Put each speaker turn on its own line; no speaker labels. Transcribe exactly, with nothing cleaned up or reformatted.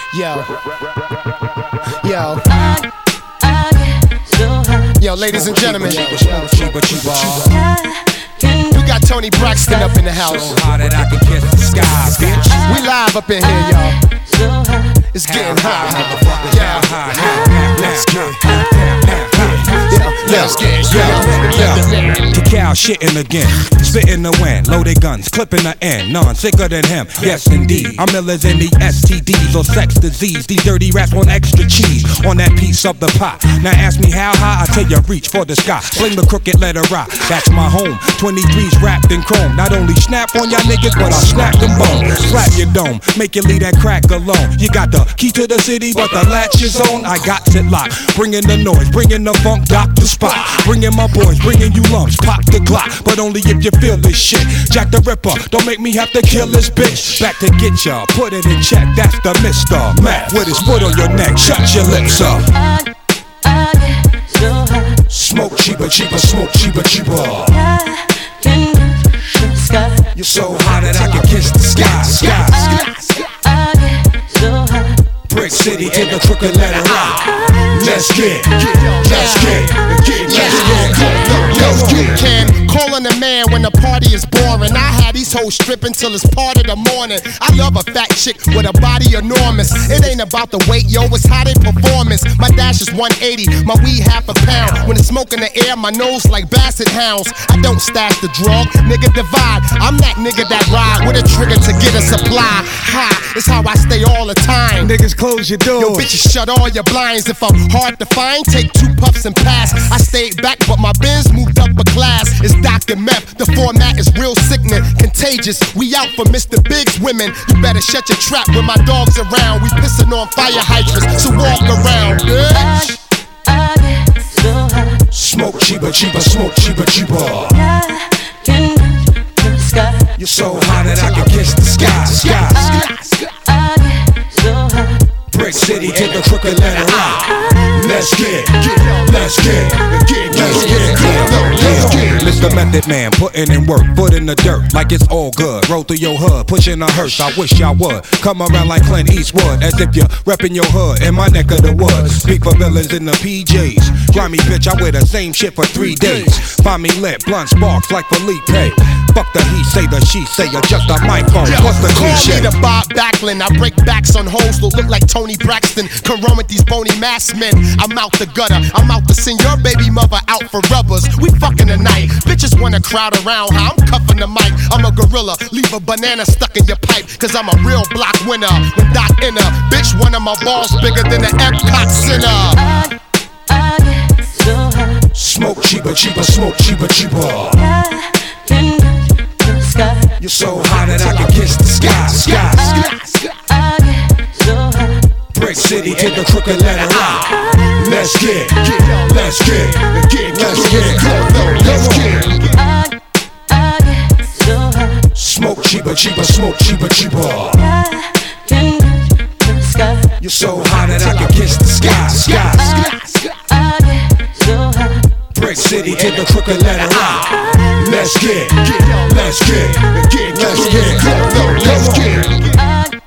Yo, yo, yo, ladies and gentlemen, we got Tony Braxton up in the house.
So hot that I can kiss the sky, bitch.
We live up in here, y'all. It's getting hot, yeah. Let's get, let's get, yeah.
Cal shitting again, spitting the wind, loaded guns, clipping the end, none sicker than him. Yes indeed, I'm iller than the S T Ds or sex disease. These dirty rats want extra cheese on that piece of the pot. Now ask me how high, I tell you reach for the sky. Fling the crooked letter rock, that's my home. twenty-threes wrapped in chrome. Not only snap on y'all niggas, but I'll snap them bones. Slap your dome, make you leave that crack alone. You got the key to the city, but the latch is on. I got it locked, bringing the noise, bringing the funk, Doctor Spot. Bringing my boys, bringing you lumps, pop the Glock, but only if you feel this shit. Jack the Ripper, don't make me have to kill this bitch. Back to get ya, put it in check, that's the Mister Mac with his foot on your neck, shut your lips up.
I, I get so hot.
Smoke cheaper, cheaper, smoke cheaper, cheaper.
I can touch the sky.
You're so hot that I can kiss the sky, sky.
I, I get so hot.
Brick City to the crooked letter rock. Let's get, let's get, let's get, let's get.
Can calling a man when the party is boring. I had these hoes stripping till it's part of the morning. I love a fat chick with a body enormous. It ain't about the weight, yo, it's how they performance. My dash is one eighty, my weed half a pound. When it's smoke in the air, my nose like basset hounds. I don't stash the drug, nigga divide. I'm that nigga that ride with a trigger to get a supply. Ha, it's how I stay all the time.
Niggas close your doors.
Yo, bitches, shut all your blinds. If I'm hard to find, take two puffs and pass. I stayed back, but my Benz moved up a class. It's Doctor Meth, the format is real sickening, contagious. We out for Mister Big's women. You better shut your trap when my dog's around. We pissing on fire hydrants, so walk around, bitch.
I, I get so hot.
Smoke cheaper, cheaper, smoke cheaper, cheaper.
I can touch the sky.
You're so hot that I can kiss the sky, sky.
I, I get so hot.
Brick City to the crooked letter rock. Let's get, let's get, let's get, let's get. Mister Method Man, putting in work, foot in the dirt, like it's all good. Roll through your hood, pushing a hearse. I wish y'all would come around like Clint Eastwood, as if you're repping your hood in my neck of the woods. Speak for villains in the P Js. Grimy bitch, I wear the same shit for three days. Find me lit, blunt sparks like Felipe. Fuck the he say, the she say, or just a microphone. What's the cliche?
Call me the Bob Backlund. I break backs on hoes that look like Tony Braxton. Come run with these bony mass men. I'm out the gutter. I'm out to send your baby mother out for rubbers. We fucking tonight. Bitches wanna crowd around how I'm cuffing the mic. I'm a gorilla. Leave a banana stuck in your pipe. Cause I'm a real block winner. When Doc Inner. Bitch, one of my balls bigger than the Epcot Center.
I, I get so hot.
Smoke cheaper, cheaper, smoke cheaper, cheaper.
I can touch the sky.
You're so hot that I can kiss the sky, sky.
I, I get so hot.
Brick City to the crooked letter rock. Let's get, let's get, let's get, let's get.
I, I get so hot.
Smoke cheaper, cheaper, smoke cheaper, cheaper.
I can touch the sky.
You're so hot that I can kiss the sky, sky.
I, I get so hot.
Brick City to the crooked letter rock. Let's get, let's get, let's get, let's get.
I,